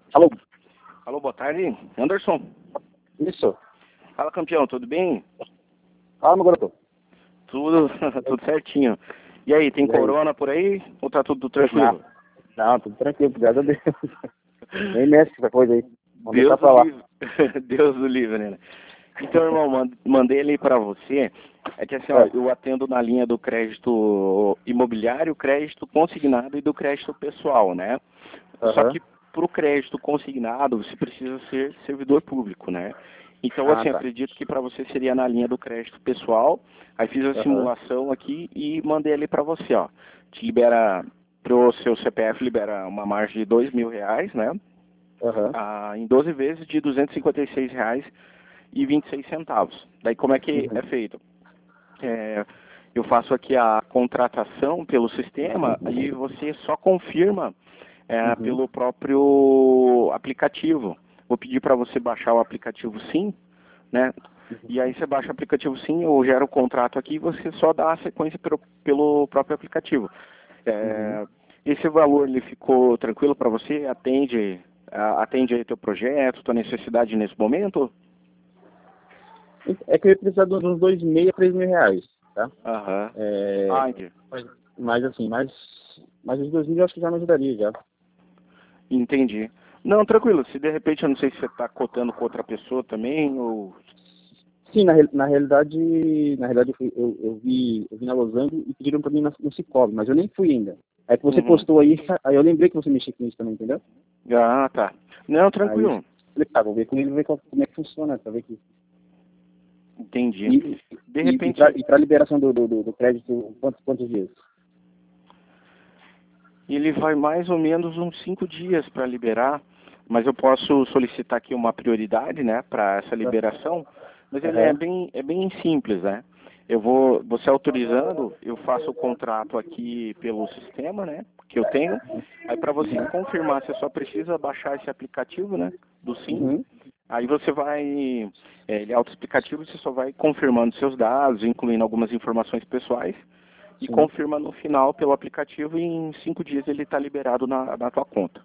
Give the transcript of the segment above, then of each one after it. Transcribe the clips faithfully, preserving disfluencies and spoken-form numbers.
Alô? Alô, boa tarde. Anderson. Isso. Fala, campeão, tudo bem? Fala, meu garoto. Tudo, tudo certinho. E aí, tem E aí? corona por aí ou tá tudo tranquilo? Não, não, tudo tranquilo, graças a Deus. Nem mexe essa coisa aí. Vamos deixar Deus pra do lá. livre. Deus do livre, né? Então, irmão, mand- mandei ele pra você. É que assim, ó, É. eu atendo na linha do crédito imobiliário, crédito consignado e do crédito pessoal, né? Só Aham. que pro crédito consignado, você precisa ser servidor público, né? Então, Ah, assim, tá. acredito que para você seria na linha do crédito pessoal. Aí fiz a Aham. simulação aqui e mandei ele para você, ó. Te libera, pro seu C P F libera uma margem de dois mil reais, né? Aham. Ah, em doze vezes de duzentos e cinquenta e seis reais e vinte e seis centavos. Daí como é que é Uhum. feito? É, eu faço aqui a contratação pelo sistema e você só confirma é, Uhum. pelo próprio aplicativo. Vou pedir para você baixar o aplicativo Sim, né? E aí você baixa o aplicativo Sim, eu gero o contrato aqui e você só dá a sequência pelo, pelo próprio aplicativo. Uhum. É, esse valor ele ficou tranquilo para você? Atende, a- atende aí teu projeto, tua necessidade nesse momento? É que eu ia precisar de uns dois mil a três mil reais, tá? Aham. É, Ah, entendi. mas, mas assim, mais, mais os dois mil eu acho que já me ajudaria já. Entendi. Não, tranquilo. Se de repente, eu não sei se você está cotando com outra pessoa também, ou... Sim, na, real- na realidade, na realidade eu, fui- eu, eu vi, eu vi na Losango e pediram pra mim na- no Cicobi, mas eu nem fui ainda. Aí que você Uhum. postou aí, aí eu lembrei que você mexia com isso também, entendeu? Ah, tá. Não, Aí eu tranquilo. falei, tá, vou ver com ele, ver qual- como é que funciona, pra ver que... Entendi. E, De e, e pra, repente, e pra liberação do, do, do do crédito, quantos, quantos dias? ele vai mais ou menos uns cinco dias para liberar, mas eu posso solicitar aqui uma prioridade, né, para essa liberação, mas ele é Aham, bem, é bem simples, né? Eu vou, você autorizando, eu faço o contrato aqui pelo sistema, né, que eu tenho. Aí para você confirmar, você só precisa baixar esse aplicativo, né, do Sim. uhum, Aí você vai, é, ele é autoexplicativo, você só vai confirmando seus dados, incluindo algumas informações pessoais e sim. confirma no final pelo aplicativo e em cinco dias ele está liberado na, na tua conta.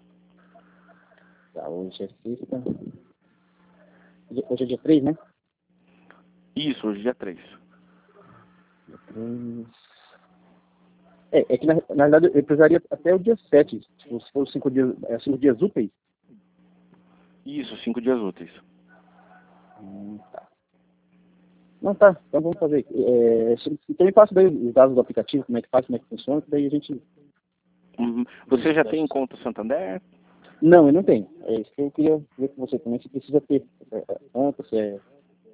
Tá, hoje é sexta. Hoje é dia três, né? Isso, hoje é dia três. Dia três. É, é que na, na verdade eu precisaria até o dia sete, se for cinco dias, é, cinco dias úteis. Isso, cinco dias úteis. Hum, tá. Não, tá, então vamos fazer. É, se- então me passa daí os dados do aplicativo, como é que faz, como é que funciona, que daí a gente... Uhum. Você já tem conta Santander? Não, eu não tenho. É isso que eu queria ver com você também, se precisa ter é, é, conta, se é...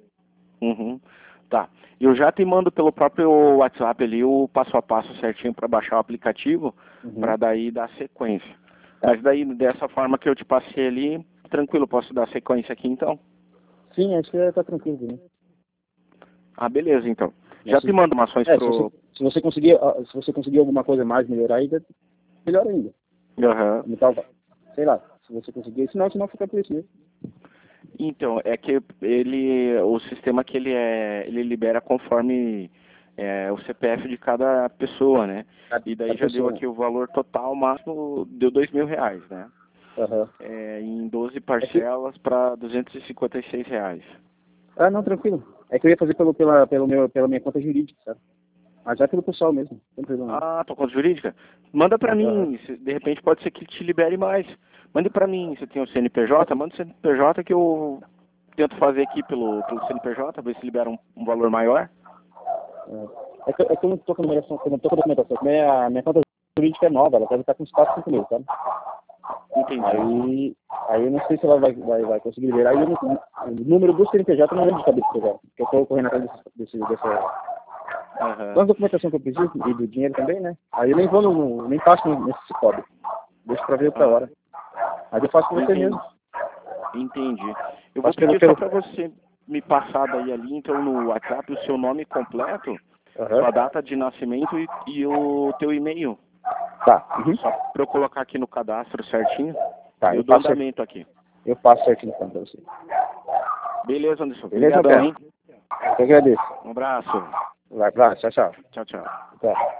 Uhum. Tá. Eu já te mando pelo próprio WhatsApp ali o passo a passo certinho para baixar o aplicativo, Uhum. para daí dar sequência. Tá. Mas daí, dessa forma que eu te passei ali, tranquilo, posso dar sequência aqui então? Sim, acho que tá tranquilo, né? Ah, beleza então. Já Mas te se, mando umas ações é, se você, pro... se você conseguir, ah, se você conseguir alguma coisa mais melhorar ainda, melhor ainda. Aham. Me tal, sei lá, se você conseguir, senão, senão fica por isso mesmo. Então, é que ele, o sistema que ele é, ele libera conforme é, o C P F de cada pessoa, né? Cada, E daí cada já deu pessoa. aqui o valor total máximo, deu dois mil reais, né? Aham. É, em doze É que, parcelas para duzentos e cinquenta e seis reais. ah, não, tranquilo. É que eu ia fazer pelo, pela, pelo meu, pela minha conta jurídica, sabe? Mas já pelo pessoal mesmo, não tem problema não. Ah, tua conta jurídica? Manda pra Aham. mim, se- de repente pode ser que te libere mais. Mande pra mim, você tem o C N P J? Manda o C N P J que eu tento fazer aqui pelo, pelo C N P J, ver se libera um, um valor maior. É, é que, é que eu não tô com a numeração, eu não tô com a documentação. Minha, minha conta jurídica é nova, ela deve estar com uns quatro, cinco meses, sabe? Entendi. Aí, aí eu não sei se ela vai, vai, vai conseguir liberar. Aí eu não, o número do C N P J eu não lembro de cabeça agora, porque eu tô correndo atrás desse, desse, dessa... Aham. Quanto documentação que eu preciso, e do dinheiro também, né? Aí eu nem vou, no, no- nem passo nesse Cicobi. Deixa pra ver outra Ah, hora. Aí eu faço com você entendi. mesmo. Entendi. Eu vou Faço pelo... pedir só pelo... para você me passar daí ali, então, no WhatsApp, o seu nome completo, Aham. sua data de nascimento e, e o teu e-mail. Tá. Uhum. Só para eu colocar aqui no cadastro certinho. Tá, E eu eu dou passo, cer- andamento aqui. eu passo certinho então pra você. Beleza, Anderson. Beleza, Obrigadão, Pedro? hein? Eu agradeço. Um abraço. Vai, vai, tchau, tchau. Tchau, tchau. Tchau.